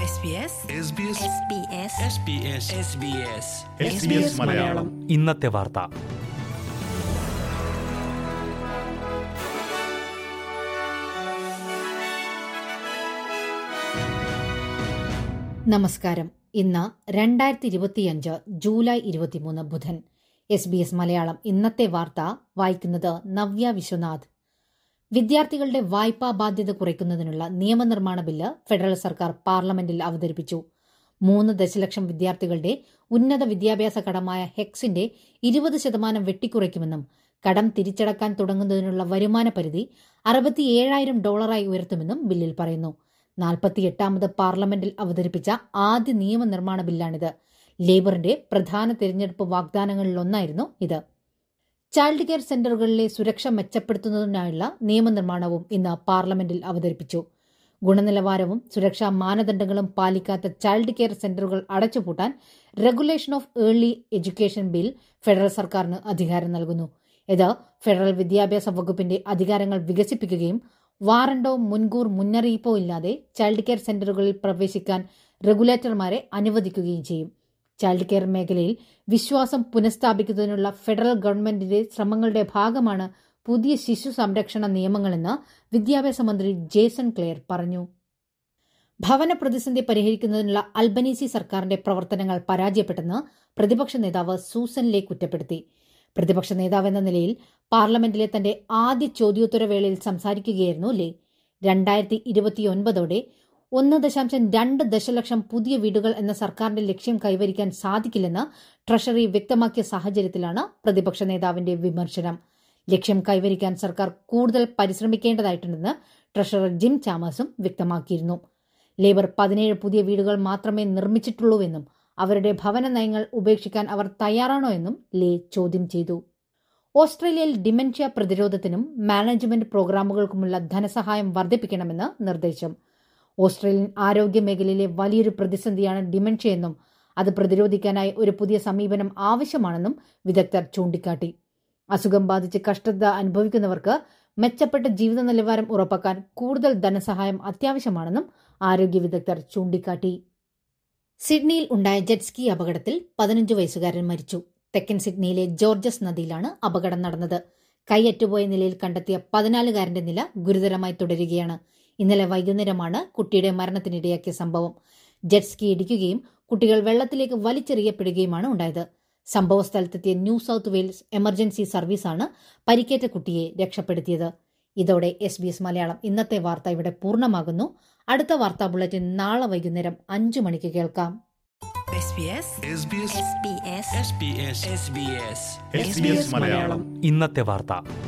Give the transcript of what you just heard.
മലയാളം ഇന്നത്തെ വാർത്ത. നമസ്കാരം. ഇന്ന് 2025 ജൂലൈ 23 ബുധൻ. SBS മലയാളം ഇന്നത്തെ വാർത്ത വായിക്കുന്നത് നവ്യ വിശ്വനാഥ്. വിദ്യാർത്ഥികളുടെ വായ്പാ ബാധ്യത കുറയ്ക്കുന്നതിനുള്ള നിയമനിർമ്മാണ ബില്ല് ഫെഡറൽ സർക്കാർ പാർലമെന്റിൽ അവതരിപ്പിച്ചു. 3 ദശലക്ഷം വിദ്യാർത്ഥികളുടെ ഉന്നത വിദ്യാഭ്യാസ കടമായ ഹെക്സിന്റെ 20% വെട്ടിക്കുറയ്ക്കുമെന്നും കടം തിരിച്ചടക്കാൻ തുടങ്ങുന്നതിനുള്ള വരുമാന പരിധി $67,000 ഉയർത്തുമെന്നും ബില്ലിൽ പറയുന്നു. 48ാമത് പാർലമെന്റിൽ അവതരിപ്പിച്ച ആദ്യ നിയമനിർമ്മാണ ബില്ലാണിത്. ലേബറിന്റെ പ്രധാന തെരഞ്ഞെടുപ്പ് വാഗ്ദാനങ്ങളിലൊന്നായിരുന്നു ഇത്. ചൈൽഡ് കെയർ സെന്ററുകളിലെ സുരക്ഷ മെച്ചപ്പെടുത്തുന്നതിനായുള്ള നിയമനിർമ്മാണവും ഇന്ന് പാർലമെന്റിൽ അവതരിപ്പിച്ചു. ഗുണനിലവാരവും സുരക്ഷാ മാനദണ്ഡങ്ങളും പാലിക്കാത്ത ചൈൽഡ് കെയർ സെന്ററുകൾ അടച്ചുപൂട്ടാൻ regulation of early education bill federal സർക്കാരിന് അധികാരം നൽകുന്നു. ഇത് ഫെഡറൽ വിദ്യാഭ്യാസ വകുപ്പിന്റെ അധികാരങ്ങൾ വികസിപ്പിക്കുകയും വാറണ്ടോ മുൻകൂർ മുന്നറിയിപ്പോ ഇല്ലാതെ ചൈൽഡ് കെയർ സെന്ററുകളിൽ പ്രവേശിക്കാൻ റെഗുലേറ്റർമാരെ അനുവദിക്കുകയും ചെയ്യും. ചൈൽഡ് കെയർ മേഖലയിൽ വിശ്വാസം പുനഃസ്ഥാപിക്കുന്നതിനുള്ള ഫെഡറൽ ഗവൺമെന്റിന്റെ ശ്രമങ്ങളുടെ ഭാഗമാണ് പുതിയ ശിശു സംരക്ഷണ നിയമങ്ങളെന്ന് വിദ്യാഭ്യാസ മന്ത്രി ജേസൺ ക്ലെയർ പറഞ്ഞു. ഭവന പ്രതിസന്ധി പരിഹരിക്കുന്നതിനുള്ള അൽബനീസി സർക്കാരിന്റെ പ്രവർത്തനങ്ങൾ പരാജയപ്പെട്ടെന്ന് പ്രതിപക്ഷ നേതാവ് സൂസൻ ലേ കുറ്റപ്പെടുത്തി. പ്രതിപക്ഷ നേതാവെന്ന നിലയിൽ പാർലമെന്റിലെ തന്റെ ആദ്യ ചോദ്യോത്തരവേളയിൽ സംസാരിക്കുകയായിരുന്നു ലേ. 2029 1.2 ദശലക്ഷം പുതിയ വീടുകൾ എന്ന സർക്കാരിന്റെ ലക്ഷ്യം കൈവരിക്കാൻ സാധിക്കില്ലെന്ന് ട്രഷറി വ്യക്തമാക്കിയ സാഹചര്യത്തിലാണ് പ്രതിപക്ഷ നേതാവിന്റെ വിമർശനം. ലക്ഷ്യം കൈവരിക്കാൻ സർക്കാർ കൂടുതൽ പരിശ്രമിക്കേണ്ടതായിട്ടുണ്ടെന്ന് ട്രഷറർ ജിം ചാമേഴ്സും വ്യക്തമാക്കിയിരുന്നു. ലേബർ 17 പുതിയ വീടുകൾ മാത്രമേ നിർമ്മിച്ചിട്ടുള്ളൂവെന്നും അവരുടെ ഭവന നയങ്ങൾ ഉപേക്ഷിക്കാൻ അവർ തയ്യാറാണോ എന്നും ലേ ചോദ്യം ചെയ്തു. ഓസ്ട്രേലിയയിൽ ഡിമെൻഷ്യ പ്രതിരോധത്തിനും മാനേജ്മെന്റ് പ്രോഗ്രാമുകൾക്കുമുള്ള ധനസഹായം വർദ്ധിപ്പിക്കണമെന്ന് നിർദ്ദേശം. ഓസ്ട്രേലിയൻ ആരോഗ്യ മേഖലയിലെ വലിയൊരു പ്രതിസന്ധിയാണ് ഡിമെൻഷ്യയെന്നും അത് പ്രതിരോധിക്കാനായി ഒരു പുതിയ സമീപനം ആവശ്യമാണെന്നും വിദഗ്ധർ ചൂണ്ടിക്കാട്ടി. അസുഖം ബാധിച്ച് കഷ്ടത അനുഭവിക്കുന്നവർക്ക് മെച്ചപ്പെട്ട ജീവിത നിലവാരം ഉറപ്പാക്കാൻ കൂടുതൽ ധനസഹായം അത്യാവശ്യമാണെന്നും ആരോഗ്യ വിദഗ്ധർ ചൂണ്ടിക്കാട്ടി. സിഡ്നിയിൽ ഉണ്ടായ ജെറ്റ് സ്കീ അപകടത്തിൽ 15 വയസ്സുകാരൻ മരിച്ചു. തെക്കൻ സിഡ്നിയിലെ ജോർജസ് നദിയിലാണ് അപകടം നടന്നത്. കൈയറ്റുപോയ നിലയിൽ കണ്ടെത്തിയ 14-കാരന്റെ നില ഗുരുതരമായി തുടരുകയാണ്. ഇന്നലെ വൈകുന്നേരമാണ് കുട്ടിയുടെ മരണത്തിനിടയാക്കിയ സംഭവം. ജെറ്റ് സ്കീ ഇടിക്കുകയും കുട്ടികൾ വെള്ളത്തിലേക്ക് വലിച്ചെറിയപ്പെടുകയുമാണ് ഉണ്ടായത്. സംഭവസ്ഥലത്തെത്തിയ ന്യൂ സൌത്ത് വെയിൽസ് എമർജൻസി സർവീസാണ് പരിക്കേറ്റ കുട്ടിയെ രക്ഷപ്പെടുത്തിയത്. ഇതോടെ SBS മലയാളം ഇന്നത്തെ വാർത്ത ഇവിടെ പൂർണ്ണമാകുന്നു. അടുത്ത വാർത്താ ബുള്ളറ്റിൻ നാളെ വൈകുന്നേരം 5 മണിക്ക് കേൾക്കാം. SBS മലയാളം ഇന്നത്തെ വാർത്ത.